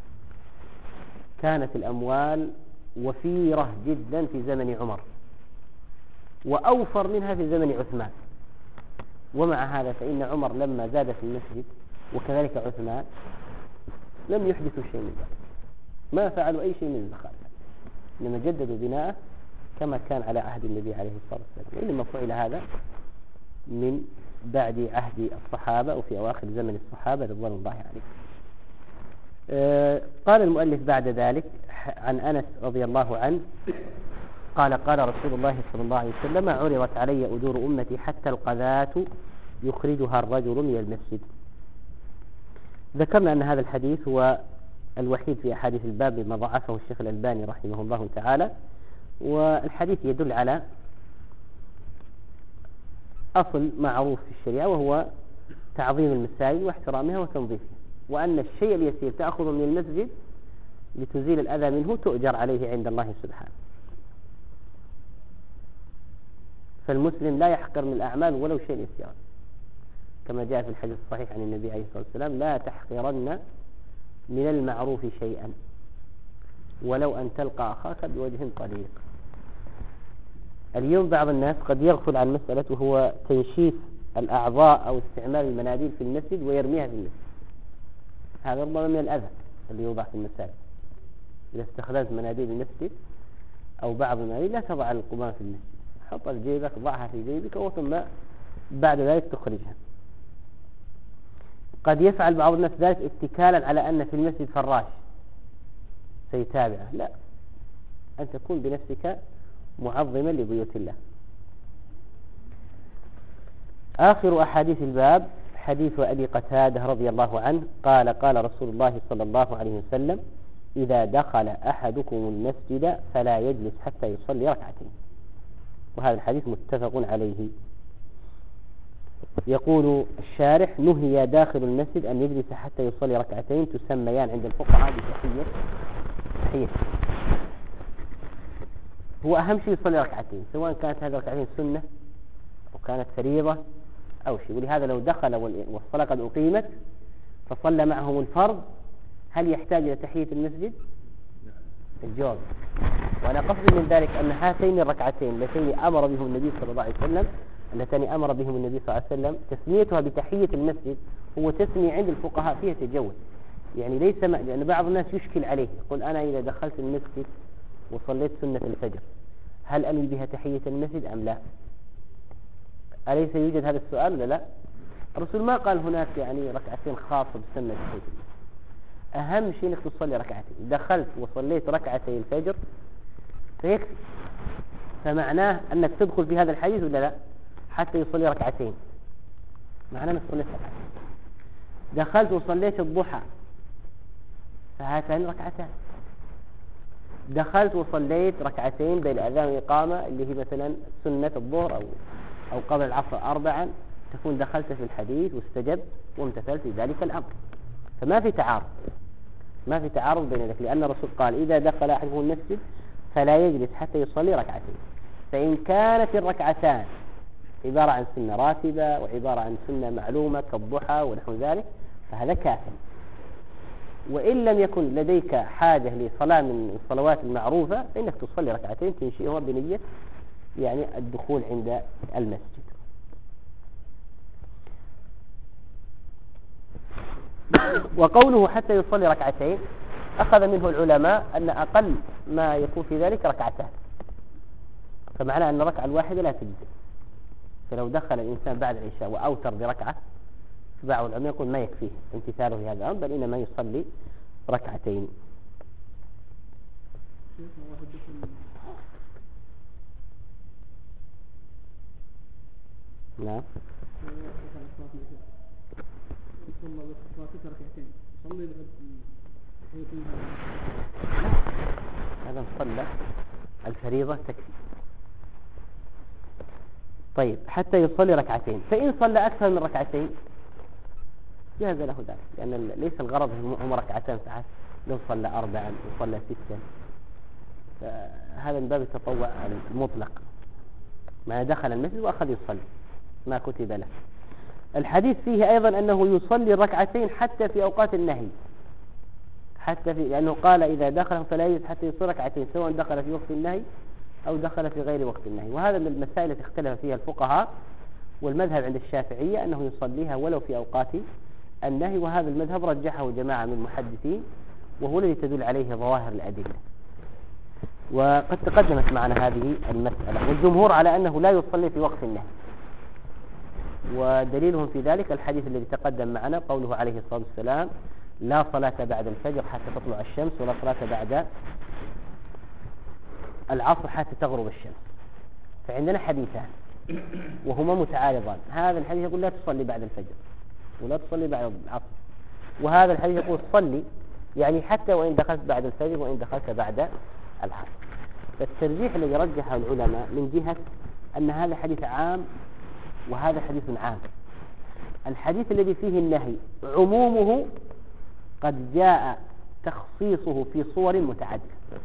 كانت الأموال وفيرة جدا في زمن عمر، وأوفر منها في زمن عثمان، ومع هذا فإن عمر لما زاد في المسجد وكذلك عثمان لم يحدثوا شيء من ذلك، ما فعلوا أي شيء من الزخارف، إنما جددوا بناءه كما كان على عهد النبي عليه الصلاة والسلام، وإنما فعل هذا من بعد عهد الصحابة وفي أواخر زمن الصحابة رضوان الله عليهم. قال المؤلف بعد ذلك عن أنس رضي الله عنه قال قال رسول الله صلى الله عليه وسلم عرضت علي أجور أمتي حتى القذاة يخرجها الرجل من المسجد. ذكرنا أن هذا الحديث هو الوحيد في أحاديث الباب بما ضعفه الشيخ الألباني رحمه الله تعالى، والحديث يدل على أصل معروف في الشريعة وهو تعظيم المساجد واحترامها وتنظيفها، وأن الشيء اليسير تأخذ من المسجد لتزيل الأذى منه تؤجر عليه عند الله سبحانه. فالمسلم لا يحقر من الأعمال ولو شيء يسير، كما جاء في الحديث الصحيح عن النبي عليه الصلاة والسلام لا تحقرن من المعروف شيئا ولو أن تلقى أخاك بوجه طليق. اليوم بعض الناس قد يغفل عن مسألة وهو تنشيف الأعضاء أو استعمال المناديل في المسجد ويرميها في المسجد. هذا ربما من الأذى اللي يوضع في المساجد. إذا استخدمت مناديل المسجد أو بعض المناديل لا تضع القمام في المسجد، حطها في جيبك، ضعها في جيبك، وثم بعد ذلك تخرجها. قد يفعل بعض الناس ذلك اتكالا على أن في المسجد فراش سيتابعه، لا، أن تكون بنفسك معظما لبيوت الله. آخر أحاديث الباب حديث أبي قتادة رضي الله عنه قال قال رسول الله صلى الله عليه وسلم إذا دخل أحدكم المسجد فلا يجلس حتى يصلي ركعتين. وهذا الحديث متفق عليه. يقول الشارح نهي داخل المسجد أن يجلس حتى يصلي ركعتين تسميان عند الفقهاء بتحية. هو أهم شيء يصلي ركعتين، سواء كانت هذه الركعتين سنة أو كانت فريضة أو شيء. ولهذا لو دخل والصلاة قد أقيمت فصلى معهم الفرض هل يحتاج إلى تحية المسجد؟ الجواب، وأنا قصدي من ذلك أن هاتين الركعتين اللتين أمر بهم النبي صلى الله عليه وسلم تسميتها بتحية المسجد هو تسمية عند الفقهاء فيها تجوز، يعني ليس لأن بعض الناس يشكل عليه يقول أنا إذا دخلت المسجد وصليت سنة الفجر هل أنوي بها تحية المسجد أم لا؟ أليس يوجد هذا السؤال ولا لا؟ الرسول ما قال هناك يعني ركعتين خاصة بسنة تحية المسجد. أهم شيء أنك تصلي ركعتين. دخلت وصليت ركعتي الفجر فيكفي، فمعناه أنك تدخل في هذا الحديث ولا لا؟ حتى يصلي ركعتين، معناه أنك صليت ركعتين. دخلت وصليت الضحى فهاتان ركعتان. دخلت وصليت ركعتين بين الأذان والإقامة اللي هي مثلا سنة الظهر أو قبل العصر 4، تكون دخلت في الحديث واستجبت وامتثلت في ذلك الأمر. فما في تعارض، ما في تعارض بين ذلك، لأن الرسول قال إذا دخل أحدكم المسجد فلا يجلس حتى يصلي ركعتين. فإن كانت الركعتان عبارة عن سنة راتبة وعبارة عن سنة معلومة كالضحى ونحو ذلك فهذا كافٍ. وإن لم يكن لديك حاجة لصلاة من الصلوات المعروفة فإنك تصلي ركعتين تنشئهما بنية يعني الدخول عند المسجد. وقوله حتى يصلي ركعتين أخذ منه العلماء أن أقل ما يكون في ذلك ركعتان، فمعنى أن الركعة الواحدة لا تجزئ. فلو دخل الإنسان بعد العشاء وأوتر بركعة فبعض العلماء يقول ما يكفيه امتثاله في هذا الأمر، بل إنما يصلي ركعتين. نعم. هذا صلى الفريضة تكفي. طيب حتى يصلي ركعتين، فإن صلى أكثر من ركعتين جاز له ذلك، لأن ليس الغرض هم ركعتان ساعات، لو صلى 4 وصلى 6 فهذا من باب التطوع المطلق، ما دخل المسجد وأخذ يصلي ما كتب له. الحديث فيه أيضا أنه يصلي الركعتين حتى في أوقات النهي، لأنه قال إذا دخل فلا يجلس حتى يصلي ركعتين سواء دخل في وقت النهي أو دخل في غير وقت النهي. وهذا من المسائل التي اختلف فيها الفقهاء، والمذهب عند الشافعية أنه يصليها ولو في أوقات النهي، وهذا المذهب رجحه جماعة من المحدثين وهو الذي تدل عليه ظواهر الأدلة. وقد تقدمت معنا هذه المسألة، والجمهور على أنه لا يصلي في وقت النهي، ودليلهم في ذلك الحديث الذي تقدم معنا قوله عليه الصلاة والسلام لا صلاة بعد الفجر حتى تطلع الشمس ولا صلاة بعد العصر حتى تغرب الشمس. فعندنا حديثان وهما متعارضان، هذا الحديث يقول لا تصلي بعد الفجر ولا تصلي بعد العصر، وهذا الحديث يقول صلي يعني حتى وإن دخلت بعد الفجر وإن دخلت بعد العصر. فالترجيح الذي رجحه العلماء من جهة أن هذا حديث عام وهذا حديث عام. الحديث الذي فيه النهي عمومه قد جاء تخصيصه في صور متعددة،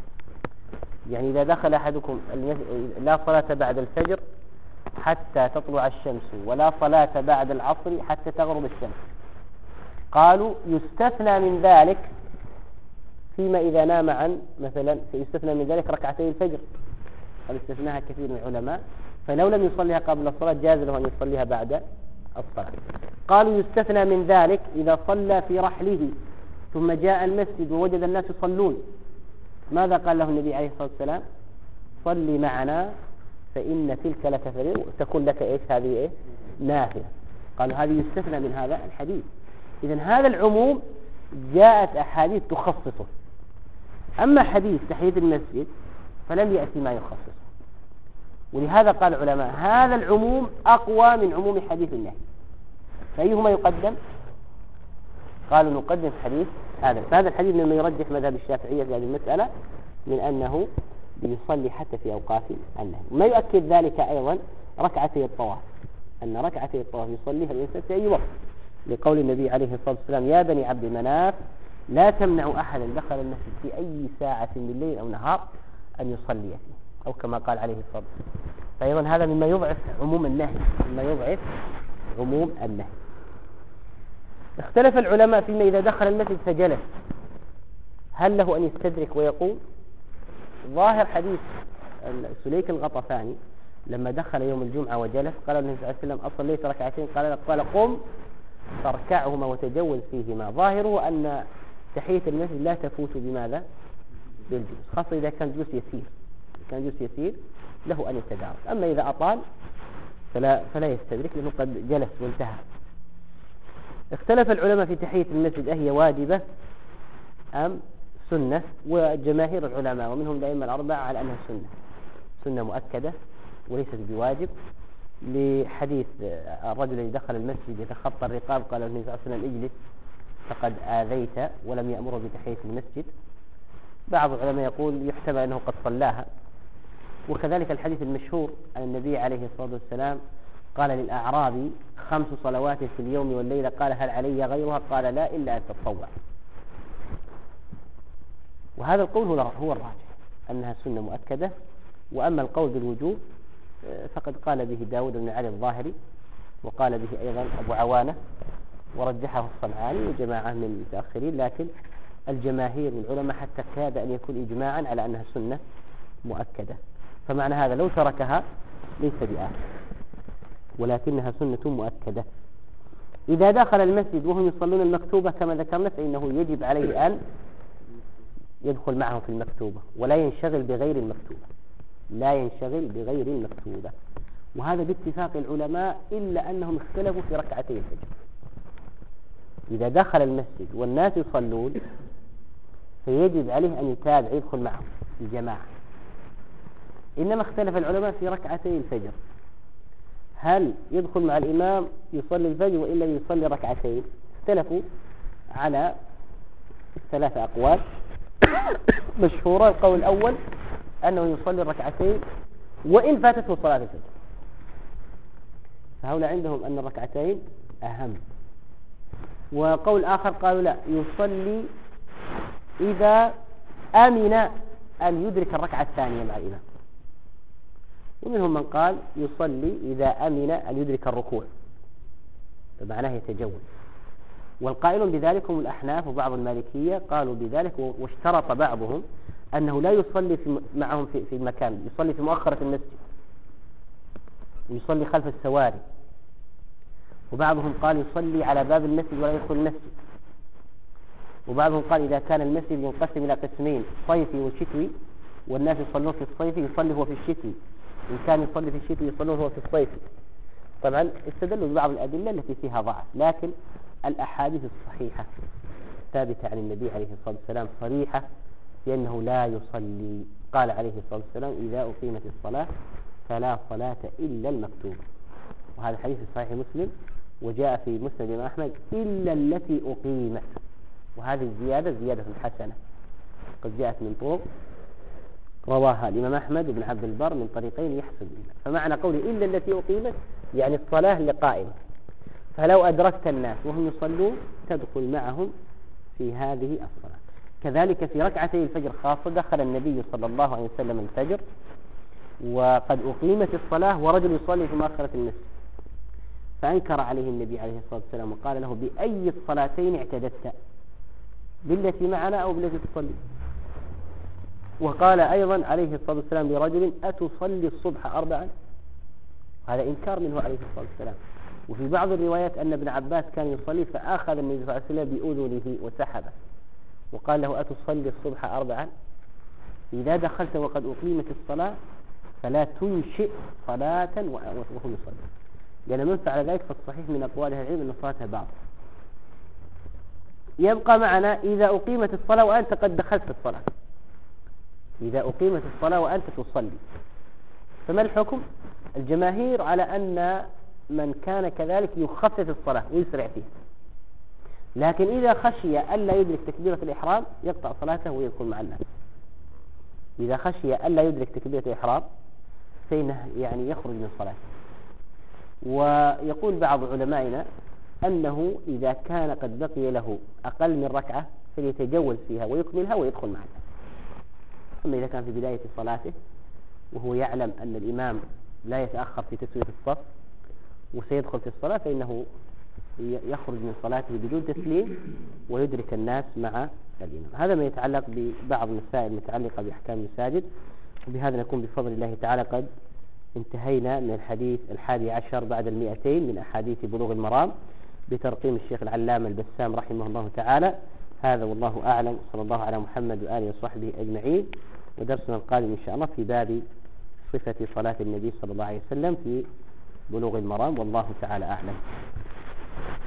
يعني إذا دخل أحدكم لا صلاة بعد الفجر حتى تطلع الشمس ولا صلاة بعد العصر حتى تغرب الشمس، قالوا يستثنى من ذلك فيما إذا نام عن مثلا، يستثنى من ذلك ركعتي الفجر، قد استثناها كثير من العلماء، فلو لم يصليها قبل الصلاة جاز له أن يصليها بعد الصلاة. قالوا يستثنى من ذلك إذا صلى في رحله ثم جاء المسجد ووجد الناس يصلون، ماذا قال له النبي عليه الصلاة والسلام؟ صلي معنا فإن تلك لك فريضة تكون لك إيش هذه إيه نافلة. قالوا هذه يستثنى من هذا الحديث. إذن هذا العموم جاءت أحاديث تخصصه، أما حديث تحية المسجد فلم يأتي ما يخصصه، ولهذا قال العلماء هذا العموم أقوى من عموم حديث النهي، فأيهما يقدم؟ قالوا نقدم حديث هذا. فهذا الحديث مما يرجح مذهب الشافعية في هذه المسألة من أنه يصلي حتى في أوقات النهي. ما يؤكد ذلك أيضا ركعتي الطواف، أن ركعتي الطواف يصليها الإنسان في أي وقت، لقول النبي عليه الصلاة والسلام يا بني عبد مناف لا تمنعوا أحدا دخل المسجد في أي ساعة من الليل أو نهار أن يصلي فيه، أو كما قال عليه الصلاة والسلام. فأيضا هذا مما يضعف عموم النهي، مما يضعف عموم النهي. اختلف العلماء فيما إذا دخل المسجد فجلس هل له أن يستدرك ويقوم؟ ظاهر حديث سليك الغطفاني لما دخل يوم الجمعة وجلس قال النبي صلى الله عليه وسلم أصليت ركعتين؟ قال قم فاركعهما وتجوز فيهما. ظاهره أن تحية المسجد لا تفوت بماذا؟ بالجلوس، خاصة إذا كان جلوس يسير، كان جلوس يسير له أن يتدارك. أما إذا أطال فلا يستدرك لأنه قد جلس وانتهى. اختلف العلماء في تحية المسجد أهي واجبة أم سنة، وجماهير العلماء ومنهم الأئمة الأربعة على أنها سنة مؤكدة وليست بواجب، لحديث الرجل الذي دخل المسجد يتخطى الرقاب، قال النبي صلى الله عليه وسلم اجلس فقد آذيت، ولم يأمره بتحية المسجد. بعض العلماء يقول يحتمل أنه قد صلاها. وكذلك الحديث المشهور عن النبي عليه الصلاة والسلام قال للأعرابي 5 صلوات في اليوم والليلة، قال هل علي غيرها؟ قال لا إلا أن تتطوع. وهذا القول هو الراجح أنها سنة مؤكدة. وأما القول بالوجوب فقد قال به داود بن علي الظاهري، وقال به أيضا أبو عوانة، ورجحه الصنعاني وجماعة من المتأخرين، لكن الجماهير من العلماء حتى كاد أن يكون إجماعا على أنها سنة مؤكدة. فمعنى هذا لو تركها ليس بآثم، ولكنها سنة مؤكدة. إذا دخل المسجد وهم يصلون المكتوبة كما ذكرنا فإنه يجب عليه أن يدخل معهم في المكتوبة، ولا ينشغل بغير المكتوبة، لا ينشغل بغير المكتوبة. وهذا باتفاق العلماء، إلا أنهم اختلفوا في ركعتي الفجر. إذا دخل المسجد والناس يصلون فيجب عليه أن يتابع، يدخل معهم الجماعة. إنما اختلف العلماء في ركعتي الفجر، هل يدخل مع الإمام يصلي الفجر وإلا يصلي ركعتين؟ اختلفوا على 3 أقوال مشهورة. القول الأول أنه يصلي الركعتين وإن فاتته صلاة الفجر، فهؤلاء عندهم أن الركعتين أهم. وقول آخر قالوا لا، يصلي إذا أمن أن يدرك الركعة الثانية مع الإمام. ومنهم من قال يصلي إذا أمن أن يدرك الركوع، فمعناه يتجوز. والقائلون بذلك هم الأحناف وبعض المالكية، قالوا بذلك. واشترط بعضهم أنه لا يصلي معهم في المكان، يصلي في مؤخرة المسجد ويصلي خلف السواري. وبعضهم قال يصلي على باب المسجد ولا يدخل المسجد. وبعضهم قال إذا كان المسجد ينقسم إلى قسمين، صيفي وشتوي، والناس يصلون في الصيفي يصلي هو في الشتوي، إن كان يصلي في الشتوي يصلون هو في الصيفي. طبعا استدلوا ببعض الأدلة التي فيها ضعف، لكن الأحاديث الصحيحة الثابتة عن النبي عليه الصلاة والسلام صريحة بأنه لا يصلي. قال عليه الصلاة والسلام إذا أقيمت الصلاة فلا صلاة إلا المكتوبة، وهذا حديث صحيح مسلم. وجاء في مسند الإمام أحمد إلا التي أقيمت، وهذه الزيادة زيادة حسنة قد جاءت من طرق رواها الإمام أحمد بن عبد البر من طريقين يحسن. فمعنى قوله إلا التي أقيمت يعني الصلاة لقائمة، فلو أدركت الناس وهم يصلون تدخل معهم في هذه الصلاة. كذلك في ركعتي الفجر خاصة، دخل النبي صلى الله عليه وسلم الفجر وقد أقيمت الصلاة ورجل يصلي في مؤخرة المسجد، فأنكر عليه النبي عليه الصلاة والسلام وقال له بأي الصلاتين اعتددت، بالتي معنا أو بالتي تصلي؟ وقال أيضا عليه الصلاة والسلام لرجل أتصلي الصبح 4؟ هذا إنكار منه عليه الصلاة والسلام. وفي بعض الروايات أن ابن عباس كان يصلي فأخذ النبي صلى الله عليه وسلم بأذنه وسحبه وقال له أتصلي الصبح 4؟ إذا دخلت وقد أقيمت الصلاة فلا تنشئ صلاة وهو يصلي، لأن من فعل ذلك فالصحيح من أقوال أهل العلم أن صلاتها باطلة. يبقى معنا إذا أقيمت الصلاة وأنت قد دخلت في الصلاة، إذا أقيمت الصلاة وأنت تصلي، فما الحكم؟ الجماهير على أن من كان كذلك يخفف الصلاة ويسرع فيها، لكن إذا خشي ألا يدرك تكبيرة الإحرام يقطع صلاته ويدخل مع الناس. إذا خشي ألا يدرك تكبيرة الإحرام فإنه يعني يخرج من صلاته. ويقول بعض علمائنا أنه إذا كان قد بقي له أقل من ركعة فليتجوز فيها ويكملها ويدخل مع الناس. أما إذا كان في بداية صلاته وهو يعلم أن الإمام لا يتأخر في تسوية الصف وسيدخل في الصلاة فإنه يخرج من صلاته بدون تسليم ويدرك الناس مع الإمام. هذا ما يتعلق ببعض المسائل المتعلقة بأحكام المساجد. وبهذا نكون بفضل الله تعالى قد انتهينا من الحديث 11 بعد 200 من أحاديث بلوغ المرام بترقيم الشيخ العلامة البسام رحمه الله تعالى. هذا والله أعلم، صلى الله على محمد وآله وصحبه أجمعين. ودرسنا القادم إن شاء الله في باب صفة صلاة النبي صلى الله عليه وسلم في بلوغ المرام، والله تعالى أعلم.